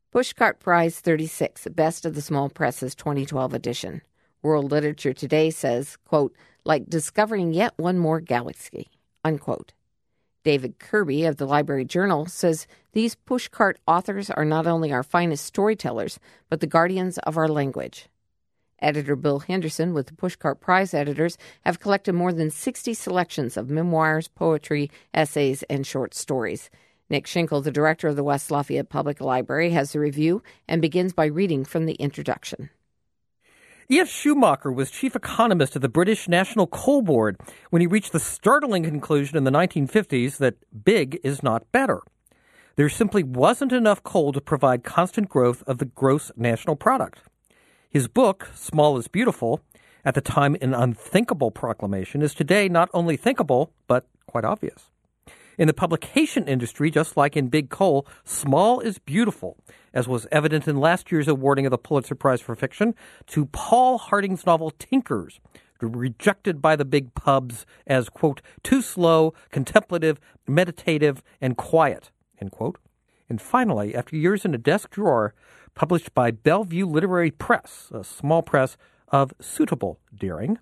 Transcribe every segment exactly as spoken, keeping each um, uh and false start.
Pushcart Prize thirty-six, Best of the Small Presses twenty twelve edition. World Literature Today says, quote, like discovering yet one more galaxy, unquote. David Kirby of the Library Journal says these pushcart authors are not only our finest storytellers, but the guardians of our language. Editor Bill Henderson with the Pushcart Prize editors have collected more than sixty selections of memoirs, poetry, essays, and short stories. Nick Schinkel, the director of the West Lafayette Public Library, has the review and begins by reading from the introduction. E F Schumacher was chief economist of the British National Coal Board when he reached the startling conclusion in the nineteen fifties that big is not better. There simply wasn't enough coal to provide constant growth of the gross national product. His book, Small is Beautiful, at the time an unthinkable proclamation, is today not only thinkable, but quite obvious. In the publication industry, just like in big coal, small is beautiful, as was evident in last year's awarding of the Pulitzer Prize for Fiction to Paul Harding's novel Tinkers, rejected by the big pubs as, quote, too slow, contemplative, meditative, and quiet, end quote. And finally, after years in a desk drawer, published by Bellevue Literary Press, a small press of suitable daring.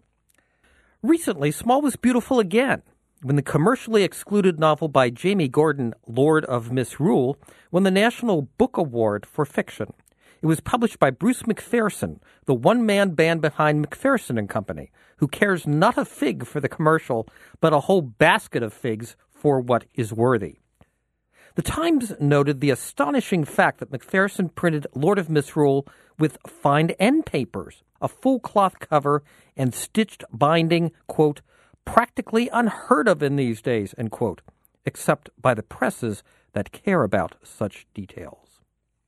Recently, Small was beautiful again, when the commercially excluded novel by Jamie Gordon, Lord of Misrule, won the National Book Award for Fiction. It was published by Bruce McPherson, the one-man band behind McPherson and Company, who cares not a fig for the commercial, but a whole basket of figs for what is worthy. The Times noted the astonishing fact that McPherson printed Lord of Misrule with fine end papers, a full cloth cover, and stitched binding, quote, practically unheard of in these days, end quote, except by the presses that care about such details.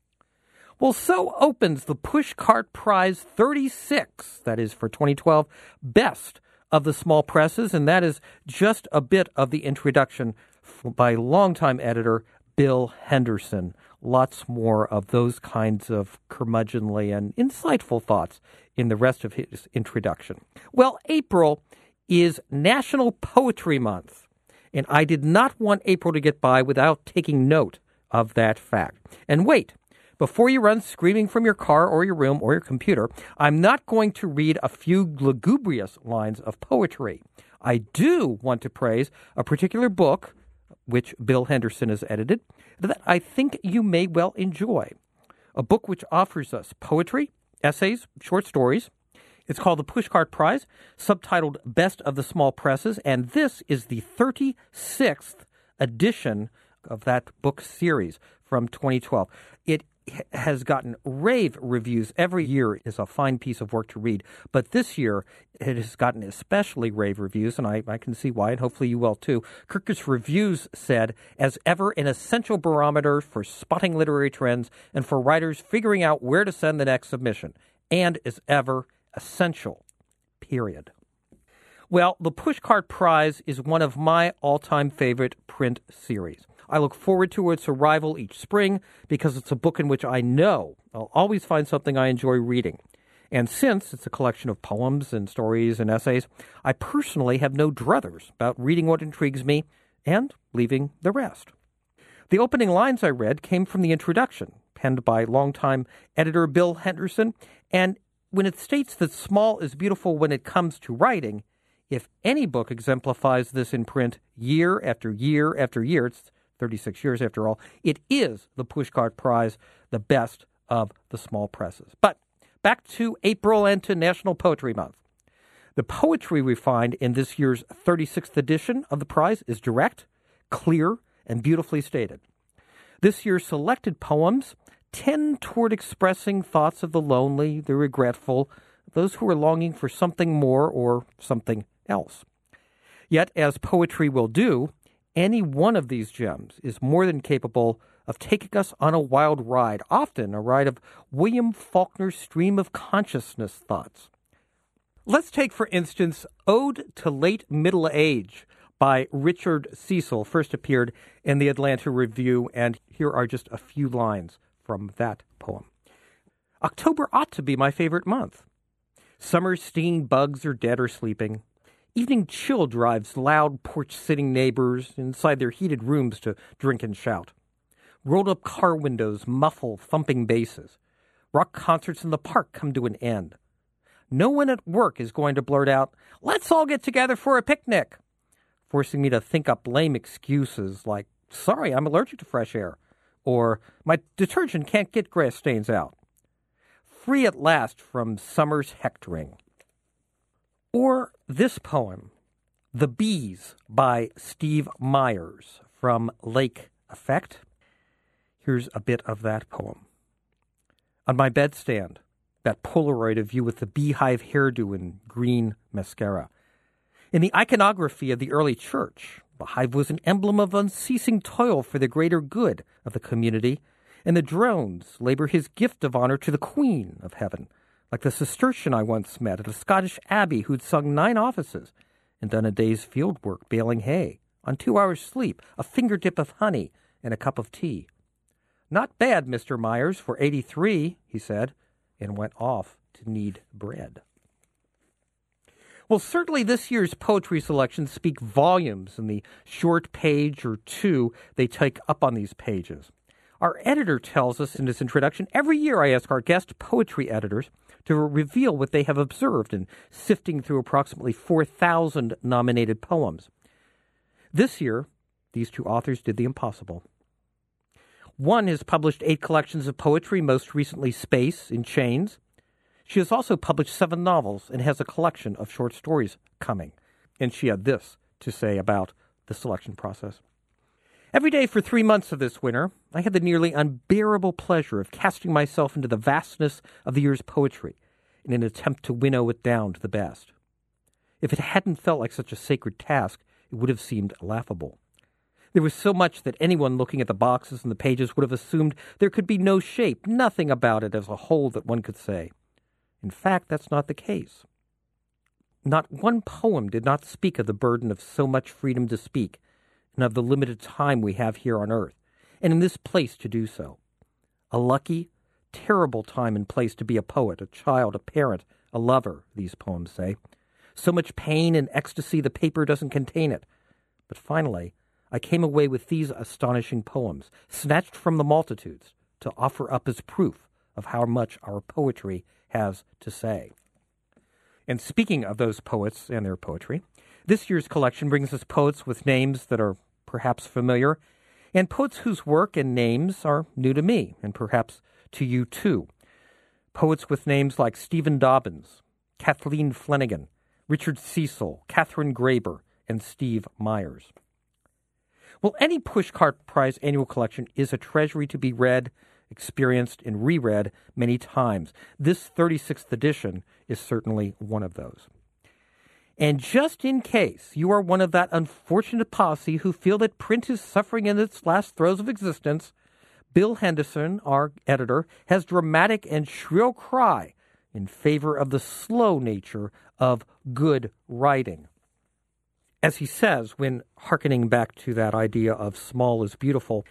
Well, so opens the Pushcart Prize thirty-six, that is for twenty twelve, Best of the Small Presses, and that is just a bit of the introduction by longtime editor Bill Henderson. Lots more of those kinds of curmudgeonly and insightful thoughts in the rest of his introduction. Well, April is National Poetry Month, and I did not want April to get by without taking note of that fact. And wait, before you run screaming from your car or your room or your computer, I'm not going to read a few lugubrious lines of poetry. I do want to praise a particular book, which Bill Henderson has edited, that I think you may well enjoy. A book which offers us poetry, essays, short stories. It's called the Pushcart Prize, subtitled Best of the Small Presses, and this is the thirty-sixth edition of that book series from twenty twelve. It has gotten rave reviews. Every year is a fine piece of work to read, but this year it has gotten especially rave reviews, and I, I can see why, and hopefully you will too. Kirkus Reviews said, as ever, an essential barometer for spotting literary trends and for writers figuring out where to send the next submission, and as ever, essential, period. Well, the Pushcart Prize is one of my all-time favorite print series. I look forward to its arrival each spring because it's a book in which I know I'll always find something I enjoy reading. And since it's a collection of poems and stories and essays, I personally have no druthers about reading what intrigues me and leaving the rest. The opening lines I read came from the introduction, penned by longtime editor Bill Henderson, and when it states that small is beautiful when it comes to writing, if any book exemplifies this in print year after year after year, it's thirty-six years after all, it is the Pushcart Prize, the best of the small presses. But back to April and to National Poetry Month. The poetry we find in this year's thirty-sixth edition of the prize is direct, clear, and beautifully stated. This year's selected poems tend toward expressing thoughts of the lonely, the regretful, those who are longing for something more or something else. Yet, as poetry will do, any one of these gems is more than capable of taking us on a wild ride, often a ride of William Faulkner's stream of consciousness thoughts. Let's take, for instance, Ode to Late Middle Age by Richard Cecil, first appeared in the Atlanta Review, and here are just a few lines from that poem. October ought to be my favorite month. Summer's stinging bugs are dead or sleeping. Evening chill drives loud porch-sitting neighbors inside their heated rooms to drink and shout. Rolled-up car windows muffle thumping basses. Rock concerts in the park come to an end. No one at work is going to blurt out, "Let's all get together for a picnic," forcing me to think up lame excuses like, "Sorry, I'm allergic to fresh air," or "My detergent can't get grass stains out." Free at last from summer's hectoring. Or this poem, The Bees by Steve Myers from Lake Effect. Here's a bit of that poem. On my bedstand, that Polaroid of you with the beehive hairdo and green mascara. In the iconography of the early church, the hive was an emblem of unceasing toil for the greater good of the community, and the drones labor his gift of honor to the Queen of Heaven, like the Cistercian I once met at a Scottish abbey who'd sung nine offices and done a day's field work baling hay, on two hours' sleep, a fingertip of honey, and a cup of tea. "Not bad, Mister Myers, for eighty-three, he said, and went off to knead bread. Well, certainly this year's poetry selections speak volumes in the short page or two they take up on these pages. Our editor tells us in his introduction, every year I ask our guest poetry editors to reveal what they have observed in sifting through approximately four thousand nominated poems. This year, these two authors did the impossible. One has published eight collections of poetry, most recently Space in Chains. She has also published seven novels and has a collection of short stories coming. And she had this to say about the selection process. Every day for three months of this winter, I had the nearly unbearable pleasure of casting myself into the vastness of the year's poetry in an attempt to winnow it down to the best. If it hadn't felt like such a sacred task, it would have seemed laughable. There was so much that anyone looking at the boxes and the pages would have assumed there could be no shape, nothing about it as a whole that one could say. In fact, that's not the case. Not one poem did not speak of the burden of so much freedom to speak and of the limited time we have here on earth, and in this place to do so. A lucky, terrible time and place to be a poet, a child, a parent, a lover, these poems say. So much pain and ecstasy the paper doesn't contain it. But finally, I came away with these astonishing poems, snatched from the multitudes, to offer up as proof of how much our poetry has to say. And speaking of those poets and their poetry, this year's collection brings us poets with names that are perhaps familiar, and poets whose work and names are new to me, and perhaps to you too. Poets with names like Stephen Dobbins, Kathleen Flanagan, Richard Cecil, Catherine Graeber, and Steve Myers. Well, any Pushcart Prize annual collection is a treasury to be read, experienced, and reread many times. This thirty-sixth edition is certainly one of those. And just in case you are one of that unfortunate posse who feel that print is suffering in its last throes of existence, Bill Henderson, our editor, has dramatic and shrill cry in favor of the slow nature of good writing. As he says, when hearkening back to that idea of small is beautiful,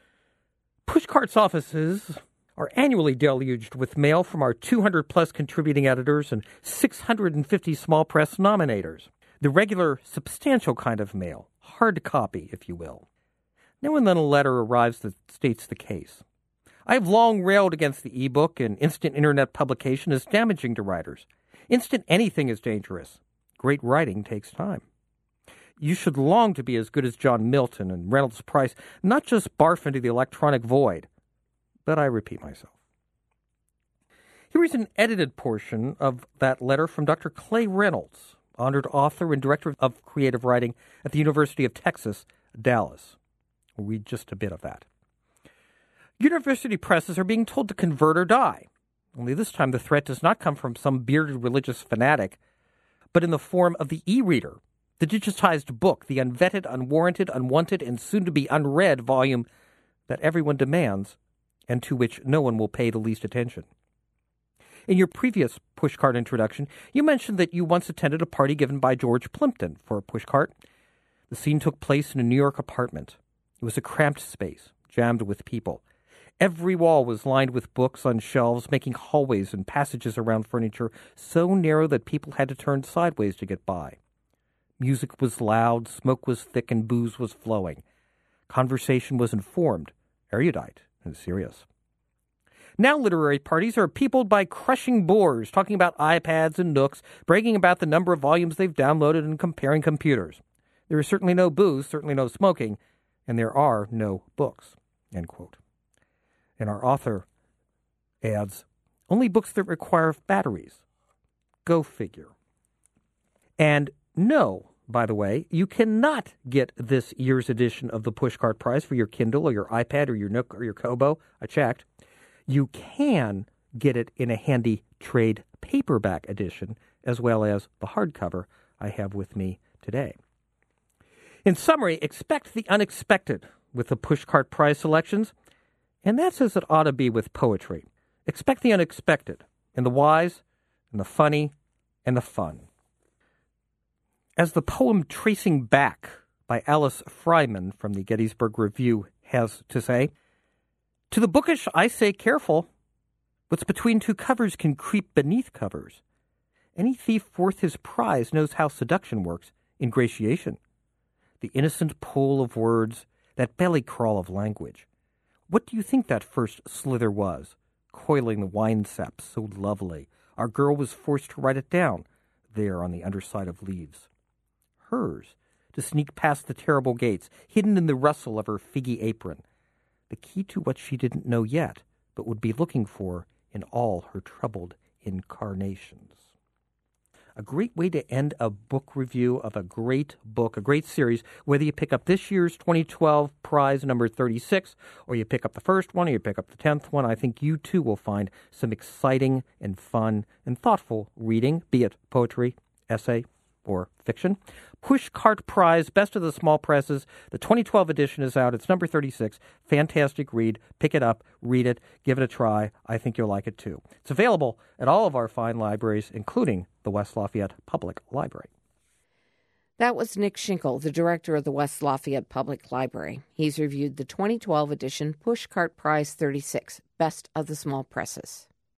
Pushcart's offices are annually deluged with mail from our two hundred plus contributing editors and six hundred fifty small press nominators. The regular, substantial kind of mail, hard copy, if you will. Now and then a letter arrives that states the case. I have long railed against the e-book and instant internet publication as damaging to writers. Instant anything is dangerous. Great writing takes time. You should long to be as good as John Milton and Reynolds Price, not just barf into the electronic void. But I repeat myself. Here is an edited portion of that letter from Doctor Clay Reynolds, honored author and director of creative writing at the University of Texas, Dallas. We'll read just a bit of that. University presses are being told to convert or die. Only this time the threat does not come from some bearded religious fanatic, but in the form of the e-reader, the digitized book, the unvetted, unwarranted, unwanted, and soon-to-be unread volume that everyone demands and to which no one will pay the least attention. In your previous pushcart introduction, you mentioned that you once attended a party given by George Plimpton for a pushcart. The scene took place in a New York apartment. It was a cramped space, jammed with people. Every wall was lined with books on shelves, making hallways and passages around furniture so narrow that people had to turn sideways to get by. Music was loud, smoke was thick, and booze was flowing. Conversation was informed, erudite and serious. Now literary parties are peopled by crushing bores, talking about iPads and Nooks, bragging about the number of volumes they've downloaded and comparing computers. There is certainly no booze, certainly no smoking, and there are no books, end quote. And our author adds, only books that require batteries. Go figure. And no, by the way, you cannot get this year's edition of the Pushcart Prize for your Kindle or your iPad or your Nook or your Kobo. I checked. You can get it in a handy trade paperback edition as well as the hardcover I have with me today. In summary, expect the unexpected with the Pushcart Prize selections, and that's as it ought to be with poetry. Expect the unexpected and the wise and the funny and the fun. As the poem Tracing Back by Alice Fryman from the Gettysburg Review has to say, to the bookish I say careful, what's between two covers can creep beneath covers. Any thief worth his prize knows how seduction works, ingratiation. The innocent pull of words, that belly crawl of language. What do you think that first slither was? Coiling the wine sap so lovely, our girl was forced to write it down, there on the underside of leaves. Hers, to sneak past the terrible gates, hidden in the rustle of her figgy apron. The key to what she didn't know yet, but would be looking for in all her troubled incarnations. A great way to end a book review of a great book, a great series, whether you pick up this year's twenty twelve prize number thirty-six, or you pick up the first one, or you pick up the tenth one. I think you too will find some exciting and fun and thoughtful reading, be it poetry, essay, or fiction. Pushcart Prize, Best of the Small Presses. The twenty twelve edition is out. It's number thirty-six. Fantastic read. Pick it up, read it, give it a try. I think you'll like it too. It's available at all of our fine libraries, including the West Lafayette Public Library. That was Nick Schinkel, the director of the West Lafayette Public Library. He's reviewed the twenty twelve edition Pushcart Prize thirty-six, Best of the Small Presses.